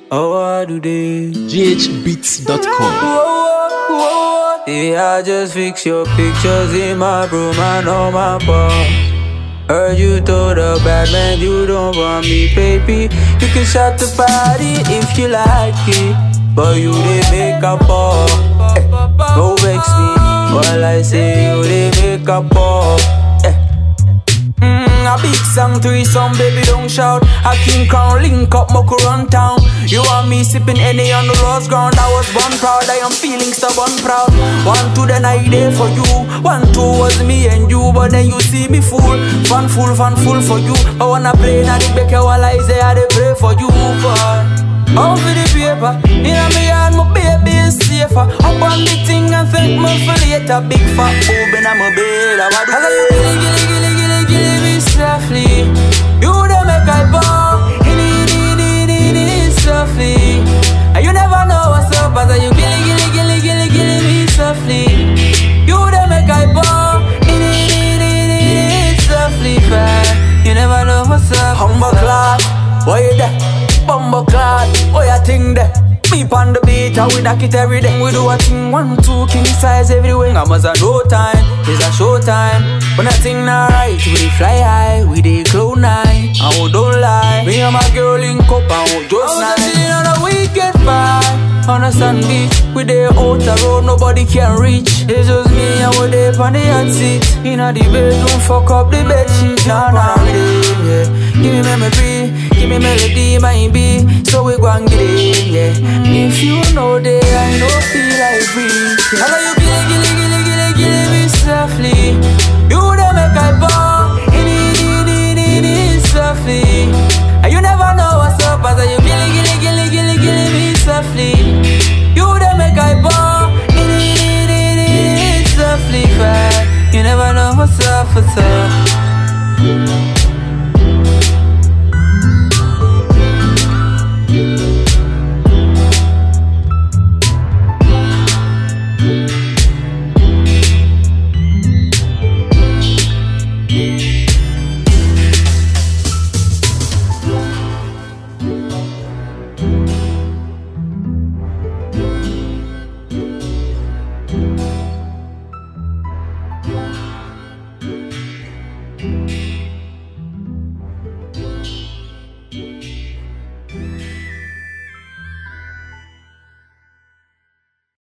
How I do this? GHbeats.com. Yeah, I just fix your pictures in my room and on my phone. Heard you told a bad man you don't want me, baby. You can shut the party if you like it, but you didn't make a ball. Don't vex me while I say you didn't make a ball. A big song, threesome, baby, don't shout. A king crown, link up, Moku run town. You want me sipping any on the lost ground. I was born proud, I am feeling stubborn proud. 1, 2, then I there for you. 1, 2 was me and you, but then you see me fool. Fun fool for you. I wanna play now the baker while I say I dey pray for you, boy. Out for the paper, in a me yard, my baby is safer. Up on the thing and thank me for later. Big fat boob in my bed. I love you, gilly me softly. You dey make I ball, softly. And you never know what's up, but you gilly me softly. You dey make I ball, softly, fast. You never know what's up. Humble clad, why you there? Bumble clad, oh you think that me on the beat, and we knock it every day. We do a thing, 1, 2, king size everywhere. I must have no time, it's a show time. When I think not right, we fly high, we dey cloud 9. And we don't lie, me and my girl link up and we just nice. I was sitting on a weekend vibe, on a sand beach. We dey out the road, nobody can reach. It's just me and we dey on the hot seat. In the bedroom, fuck up the bed sheet. Nah, yeah. Give me memory, give me melody, baby. So we go and get it, yeah. If you know that I know feel like breathe, yeah. I love you, gilly me softly. You dey make I ball, softly. And you never know what's up, as you gilly me softly. You dey make I ball, softly, fast. You never know what's up, what's up.